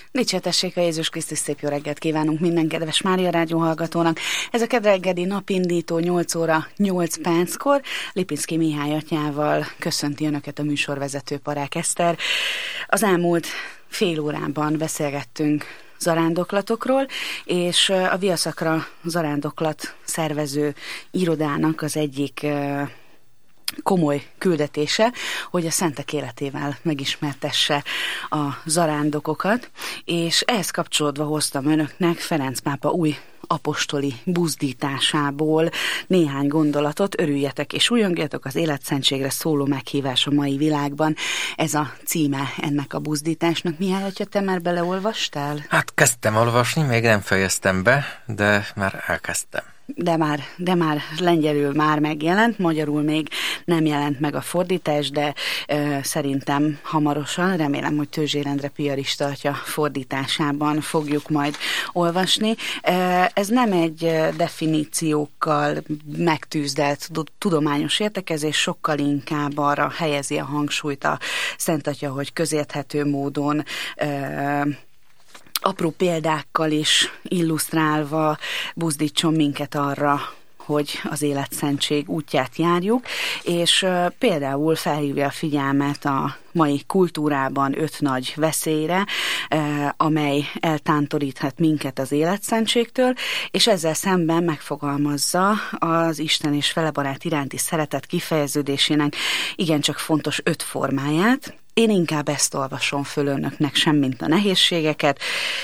Dicsértessék a Jézus Krisztus, szép jó reggelt kívánunk minden kedves Mária Rádió hallgatónak. Ez a kedreggeli napindító 8 óra 8 perckor Lipinszky Mihály atyával köszönti Önöket a műsorvezető Parák Eszter. Az elmúlt fél órában beszélgettünk zarándoklatokról, és a Viaszakra zarándoklat szervező irodának az egyik komoly küldetése, hogy a szentek életével megismertesse a zarándokokat, és ehhez kapcsolódva hoztam Önöknek Ferenc pápa új apostoli buzdításából néhány gondolatot. Örüljetek és újongjatok, az életszentségre szóló meghívás a mai világban. Ez a címe ennek a buzdításnak. Mihály atya, te már beleolvastál? Hát kezdtem olvasni, még nem fejeztem be, de már elkezdtem. De már lengyelül már megjelent, magyarul még nem jelent meg a fordítás, de szerintem hamarosan, remélem, hogy Tőzsér Endre piarista atya fordításában fogjuk majd olvasni. Ez nem egy definíciókkal megtűzdelt tudományos értekezés, sokkal inkább arra helyezi a hangsúlyt a Szent Atya, hogy közérthető módon apró példákkal is illusztrálva buzdítson minket arra, hogy az életszentség útját járjuk, és például felhívja a figyelmet a mai kultúrában 5 nagy veszélyre, amely eltántoríthat minket az életszentségtől, és ezzel szemben megfogalmazza az Isten és felebarát iránti szeretet kifejeződésének igencsak fontos 5 formáját. Én inkább ezt olvasom föl Önöknek, semmint a nehézségeket.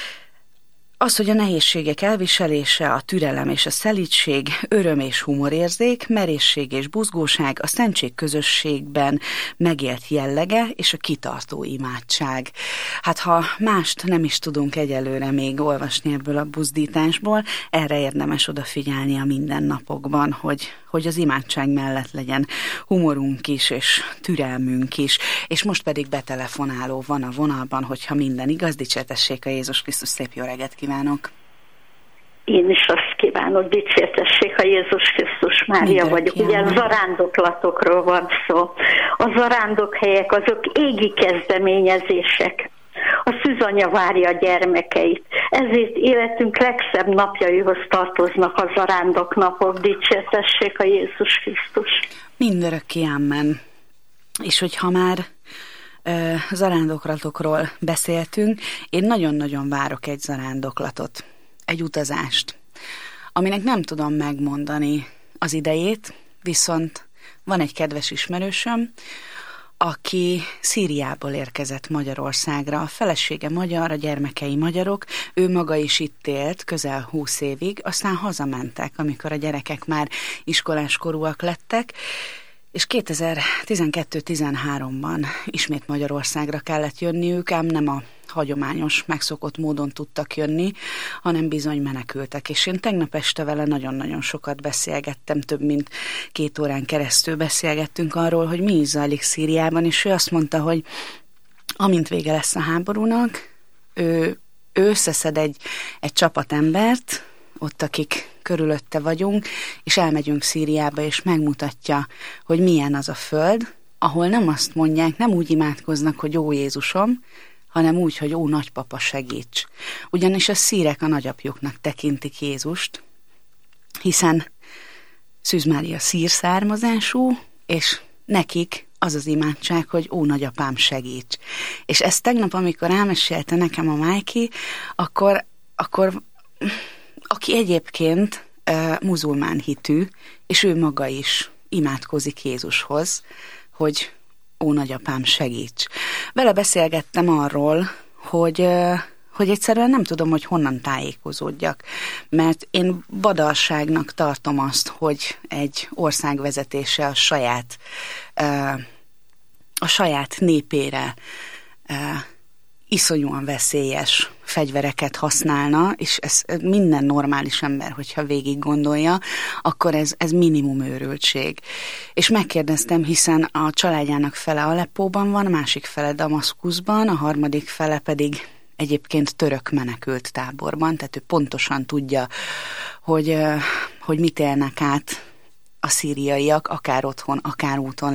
Az, hogy a nehézségek elviselése, a türelem és a szelídség, öröm és humorérzék, merészség és buzgóság, a szentség közösségben megélt jellege és a kitartó imádság. Hát ha mást nem is tudunk egyelőre még olvasni ebből a buzdításból, erre érdemes odafigyelni a mindennapokban, hogy az imádság mellett legyen humorunk is, és türelmünk is. És most pedig betelefonáló van a vonalban, hogyha minden igaz, dicsértessék a Jézus Krisztus, szép jó reggelt kívánok! Én is azt kívánok, dicsértessék a Jézus Krisztus, Mária vagyok. Ugye zarándoklatokról van szó. A zarándokhelyek azok égi kezdeményezések. A szűzanya várja a gyermekeit. Ezért életünk legszebb napjaihoz tartoznak a zarándoknapok. Dicsértessék a Jézus Krisztus. Mindörökké amen. És hogyha már zarándoklatokról beszéltünk, én nagyon-nagyon várok egy zarándoklatot, egy utazást, aminek nem tudom megmondani az idejét, viszont van egy kedves ismerősöm, aki Szíriából érkezett Magyarországra. A felesége magyar, a gyermekei magyarok, ő maga is itt élt közel 20 évig, aztán hazamentek, amikor a gyerekek már iskoláskorúak lettek, és 2012-13-ban ismét Magyarországra kellett jönniük, ám nem a hagyományos, megszokott módon tudtak jönni, hanem bizony menekültek. És én tegnap este vele nagyon-nagyon sokat beszélgettem, több mint 2 órán keresztül beszélgettünk arról, hogy mi is zajlik Szíriában, és ő azt mondta, hogy amint vége lesz a háborúnak, ő összeszed egy csapat embert, ott akik körülötte vagyunk, és elmegyünk Szíriába, és megmutatja, hogy milyen az a föld, ahol nem azt mondják, nem úgy imádkoznak, hogy ó Jézusom, hanem úgy, hogy ó nagypapa segíts. Ugyanis a szírek a nagyapjuknak tekintik Jézust, hiszen Szűz Mária szír származású, és nekik az az imádság, hogy ó nagyapám segíts. És ezt tegnap, amikor elmesélte nekem a Májki, akkor aki egyébként muzulmán hitű, és ő maga is imádkozik Jézushoz, hogy ó nagyapám segíts. Vele beszélgettem arról, hogy egyszerűen nem tudom, hogy honnan tájékozódjak, mert én badalságnak tartom azt, hogy egy ország vezetése a saját népére iszonyúan veszélyes fegyvereket használna, és ez minden normális ember, hogyha végig gondolja, akkor ez minimum őrültség. És megkérdeztem, hiszen a családjának fele Aleppóban van, a másik fele Damaszkuszban, a harmadik fele pedig egyébként török menekült táborban, tehát ő pontosan tudja, hogy mit élnek át a szíriaiak, akár otthon, akár úton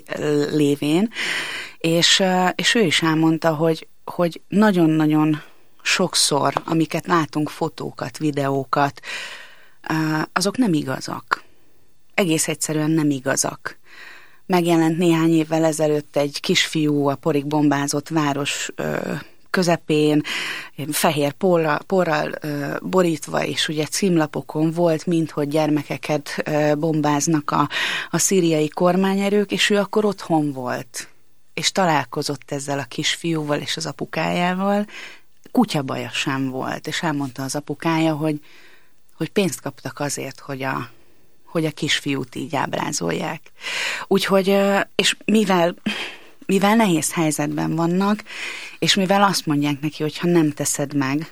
lévén, és ő is elmondta, hogy nagyon-nagyon sokszor, amiket látunk, fotókat, videókat, azok nem igazak. Egész egyszerűen nem igazak. Megjelent néhány évvel ezelőtt egy kisfiú a porig bombázott város közepén, fehér porral borítva, és ugye címlapokon volt, minthogy gyermekeket bombáznak a szíriai kormányerők, és ő akkor otthon volt, és találkozott ezzel a kisfiúval és az apukájával. Kutyabaja sem volt, és elmondta az apukája, hogy pénzt kaptak azért, hogy a kisfiút így ábrázolják. Úgyhogy, és mivel nehéz helyzetben vannak, és mivel azt mondják neki, hogy ha nem teszed meg,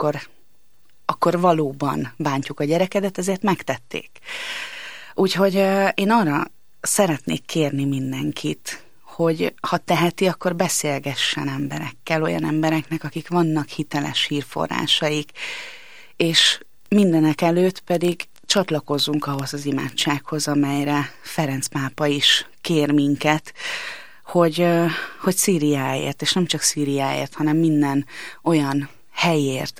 akkor valóban bántjuk a gyerekedet, ezért megtették. Úgyhogy én arra szeretnék kérni mindenkit, hogy ha teheti, akkor beszélgessen emberekkel, olyan embereknek, akik vannak hiteles hírforrásaik, és mindenek előtt pedig csatlakozzunk ahhoz az imádsághoz, amelyre Ferenc pápa is kér minket, hogy Szíriáért, és nem csak Szíriáért, hanem minden olyan helyért,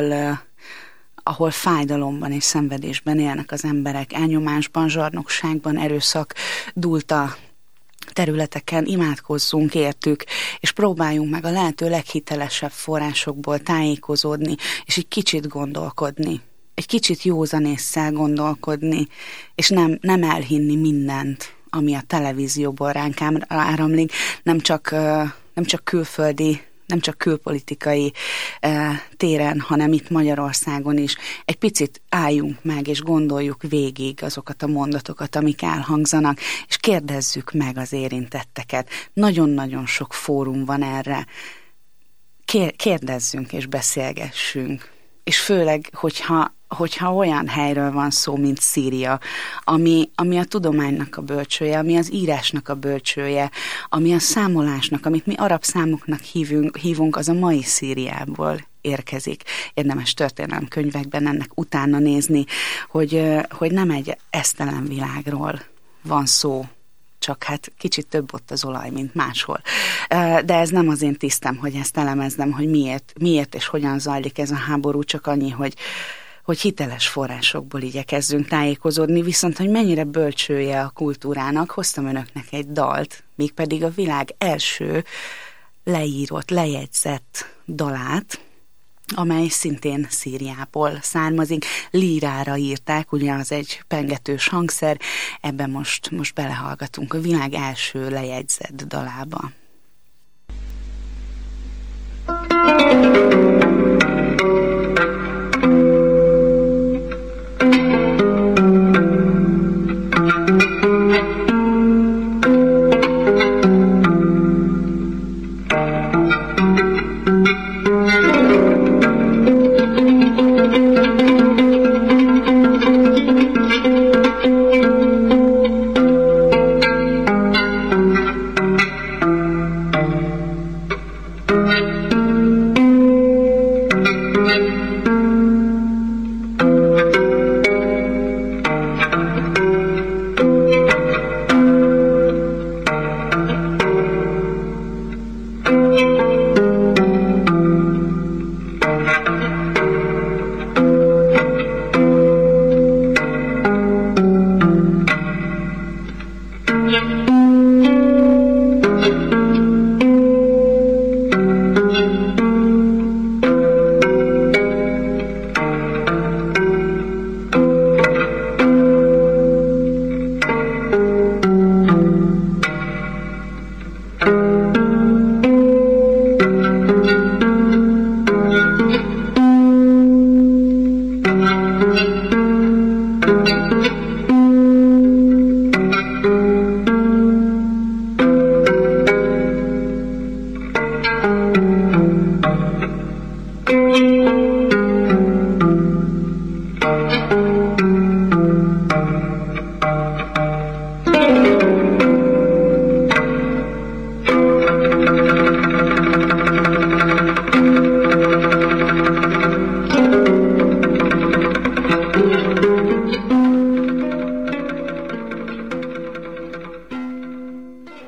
ahol fájdalomban és szenvedésben élnek az emberek, elnyomásban, zsarnokságban, erőszak dúlta területeken, imádkozzunk értük, és próbáljunk meg a lehető leghitelesebb forrásokból tájékozódni, és egy kicsit gondolkodni, egy kicsit józanésszel gondolkodni, és nem elhinni mindent, ami a televízióból ránk áramlik, nem csak külföldi, nem csak külpolitikai téren, hanem itt Magyarországon is. Egy picit álljunk meg, és gondoljuk végig azokat a mondatokat, amik elhangzanak, és kérdezzük meg az érintetteket. Nagyon-nagyon sok fórum van erre. Kérdezzünk és beszélgessünk. És főleg, hogyha olyan helyről van szó, mint Szíria, ami a tudománynak a bölcsője, ami az írásnak a bölcsője, ami a számolásnak, amit mi arab számoknak hívunk, az a mai Szíriából érkezik. Érdemes történelemkönyvekben ennek utána nézni, hogy nem egy esztelen világról van szó, csak hát kicsit több ott az olaj, mint máshol. De ez nem az én tisztem, hogy ezt elemeznem, hogy miért és hogyan zajlik ez a háború, csak annyi, hogy hiteles forrásokból igyekezzünk tájékozódni, viszont hogy mennyire bölcsője a kultúrának, hoztam önöknek egy dalt, mégpedig a világ első leírott, lejegyzett dalát, amely szintén Szíriából származik. Lírára írták, ugye az egy pengetős hangszer, ebben most belehallgatunk a világ első lejegyzett dalába.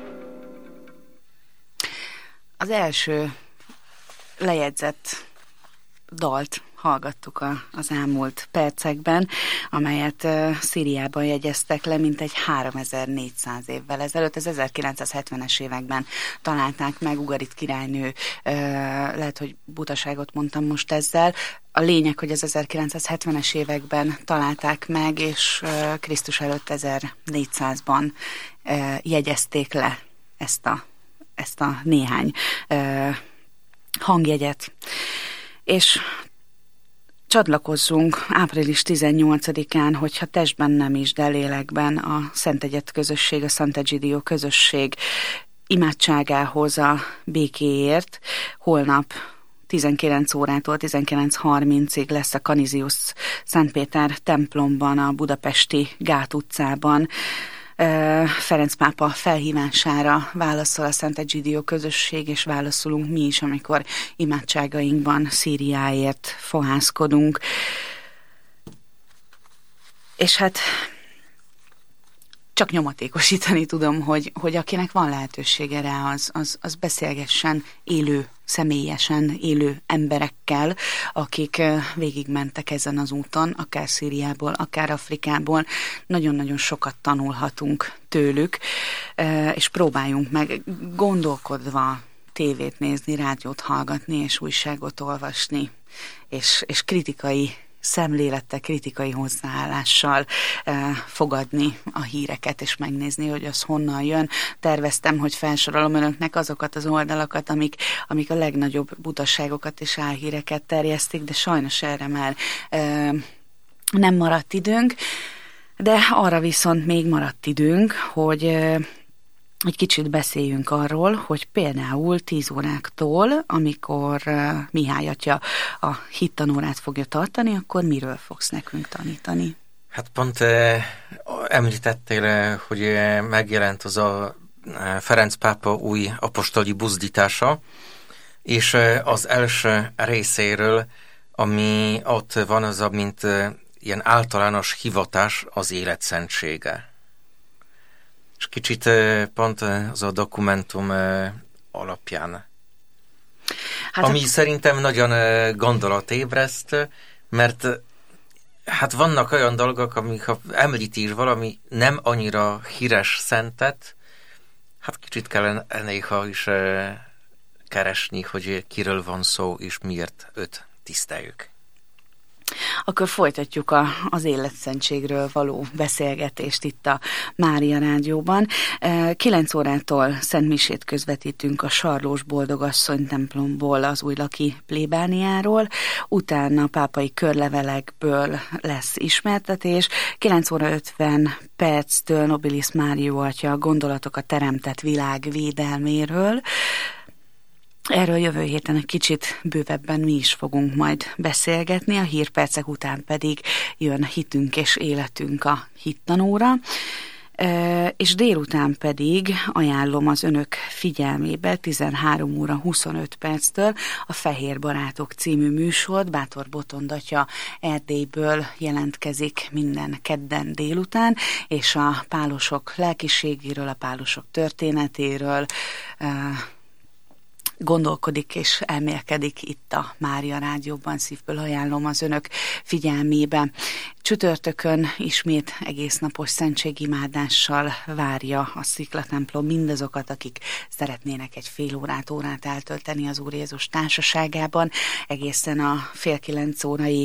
Az első lejegyzett dalt hallgattuk az elmúlt percekben, amelyet Szíriában jegyeztek le mintegy 3400 évvel ezelőtt. Az 1970-es években találták meg Ugarit királynő, lehet, hogy butaságot mondtam most ezzel. A lényeg, hogy az 1970-es években találták meg, és Krisztus előtt 1400-ban jegyezték le ezt a néhány hangjegyet. És csatlakozzunk április 18-án, hogyha testben nem is, de lélekben a Szent Egyet közösség, a Sant'Egidio közösség imádságához a békéért. Holnap 19 órától 19:30-ig lesz a Canisius Szent Péter templomban, a budapesti Gát utcában. Ferenc pápa felhívására válaszol a Sant'Egidio közösség, és válaszolunk mi is, amikor imádságainkban Szíriáért fohászkodunk. És hát csak nyomatékosítani tudom, hogy akinek van lehetősége rá, az beszélgessen személyesen élő emberekkel, akik végigmentek ezen az úton, akár Szíriából, akár Afrikából. Nagyon-nagyon sokat tanulhatunk tőlük, és próbáljunk meg gondolkodva tévét nézni, rádiót hallgatni, és újságot olvasni, és kritikai szemlélettel, kritikai hozzáállással fogadni a híreket, és megnézni, hogy az honnan jön. Terveztem, hogy felsorolom önöknek azokat az oldalakat, amik a legnagyobb butaságokat és álhíreket terjesztik, de sajnos erre már nem maradt időnk, de arra viszont még maradt időnk, hogy egy kicsit beszéljünk arról, hogy például 10 óráktól, amikor Mihály atya a hittanórát fogja tartani, akkor miről fogsz nekünk tanítani? Hát pont említettél, hogy megjelent az a Ferenc pápa új apostoli buzdítása, és az első részéről, ami ott van, az mint ilyen általános hivatás az élet szentsége. És kicsit pont az a dokumentum alapján. Ami szerintem nagyon gondolatébreszt, mert hát vannak olyan dolgok, amik ha említés valami nem annyira híres szentet, hát kicsit kellene néha is keresni, hogy kiről van szó, és miért őt tiszteljük. Akkor folytatjuk az életszentségről való beszélgetést itt a Mária Rádióban. 9 órától szentmisét közvetítünk a Sarlós Boldogasszony templomból, az újlaki plébániáról, utána pápai körlevelekből lesz ismertetés. 9 óra 50 perctől Nobilis Mário atya gondolatok a teremtett világ védelméről. Erről jövő héten egy kicsit bővebben mi is fogunk majd beszélgetni, a hírpercek után pedig jön Hitünk és életünk a hittanóra, és délután pedig ajánlom az önök figyelmébe 13 óra 25 perctől a Fehér Barátok című műsort. Bátor Botond atya Erdélyből jelentkezik minden kedden délután, és a pálosok lelkiségéről, a pálosok történetéről gondolkodik és elmélkedik itt a Mária Rádióban. Szívből ajánlom az önök figyelmébe. Csütörtökön ismét egésznapos szentségimádással várja a Sziklatemplom mindazokat, akik szeretnének egy fél órát eltölteni az Úr Jézus társaságában. Egészen a 8:30 órai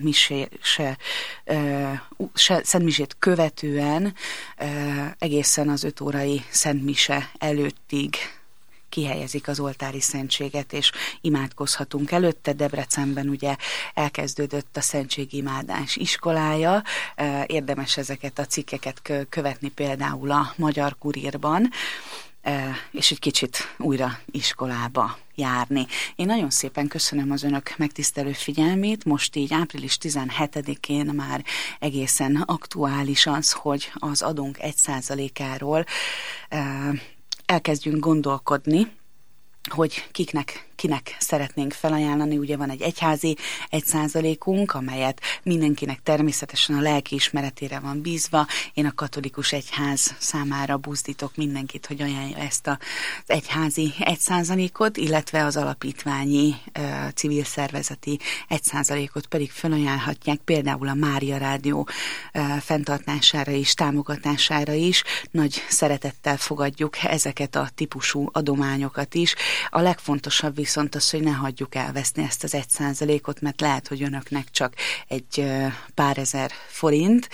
szentmisét követően egészen az 5 órai szentmise előttig kihelyezik az oltári szentséget, és imádkozhatunk előtte. Debrecenben ugye elkezdődött a szentségimádás iskolája, érdemes ezeket a cikkeket követni például a Magyar Kurírban, és egy kicsit újra iskolába járni. Én nagyon szépen köszönöm az önök megtisztelő figyelmét. Most így április 17-én már egészen aktuális az, hogy az adónk 1%-áról elkezdjünk gondolkodni, hogy kiknek kinek szeretnénk felajánlani. Ugye van egy egyházi 1%-unk, amelyet mindenkinek természetesen a lelkiismeretére van bízva. Én a katolikus egyház számára buzdítok mindenkit, hogy ajánlja ezt az egyházi 1%-ot, illetve az alapítványi civil szervezeti 1%-ot pedig felajánlhatják például a Mária Rádió fenntartására és támogatására is. Nagy szeretettel fogadjuk ezeket a típusú adományokat is. A legfontosabb viszont az, hogy ne hagyjuk elveszni ezt az 1%-ot, mert lehet, hogy önöknek csak egy pár ezer forint,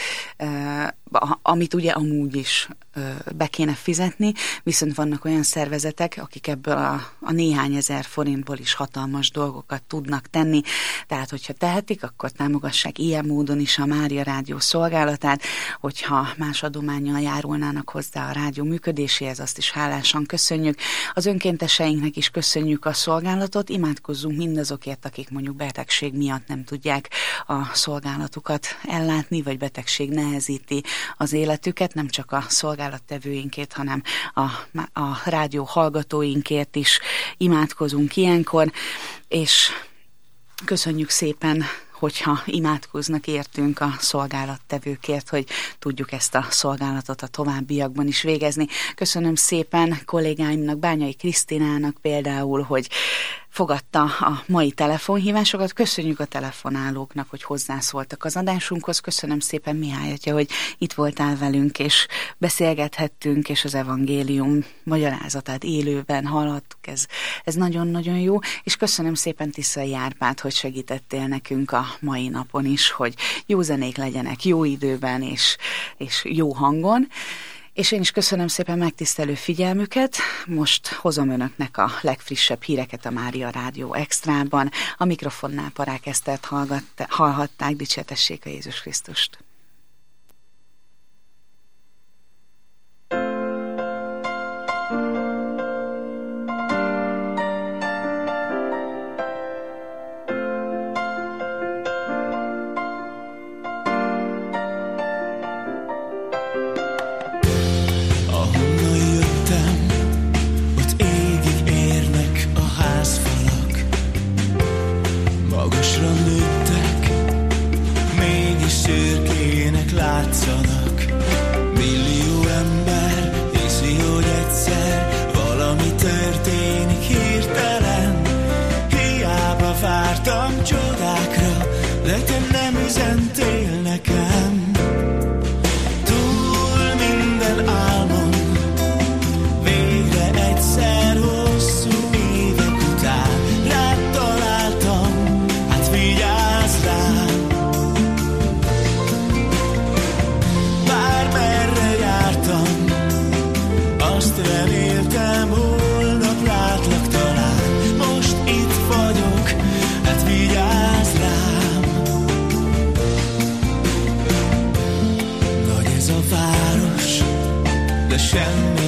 amit ugye amúgy is be kéne fizetni, viszont vannak olyan szervezetek, akik ebből a néhány ezer forintból is hatalmas dolgokat tudnak tenni. Tehát, hogyha tehetik, akkor támogassák ilyen módon is a Mária Rádió szolgálatát, hogyha más adománnyal járulnának hozzá a rádió működéséhez, azt is hálásan köszönjük. Az önkénteseinknek is köszönjük a szolgálatot, imádkozzunk mindazokért, akik mondjuk betegség miatt nem tudják a szolgálatukat ellátni, vagy betegség nehezíti az életüket, nem csak a szolgálattevőinkért, hanem a rádió hallgatóinkért is imádkozunk ilyenkor, és köszönjük szépen, hogyha imádkoznak értünk a szolgálattevőkért, hogy tudjuk ezt a szolgálatot a továbbiakban is végezni. Köszönöm szépen kollégáimnak, Bányai Krisztinának például, hogy fogadta a mai telefonhívásokat. Köszönjük a telefonálóknak, hogy hozzászóltak az adásunkhoz. Köszönöm szépen, Mihály atya, hogy itt voltál velünk, és beszélgethettünk, és az evangélium magyarázatát élőben hallhattuk. Ez nagyon-nagyon jó. És köszönöm szépen Tiszai Árpád, hogy segítettél nekünk a mai napon is, hogy jó zenék legyenek jó időben és jó hangon. És én is köszönöm szépen megtisztelő figyelmüket. Most hozom önöknek a legfrissebb híreket a Mária Rádió Extrában. A mikrofonnál Parák Esztert hallhatták, dicsértessék a Jézus Krisztust. Magasra nőttek, mégis szürkének látszanak. Millió ember hiszi, hogy egyszer valami történik hirtelen. Hiába vártam csodákra, de te nem üzentél nekem. Túl minden álmom, végre egyszer hosszú évek után rád találtam, hát vigyázz rám. Bármerre jártam, azt reméltem, holnap látlak talán. Most itt vagyok, hát vigyázz rám. Nagy ez a város, de semmi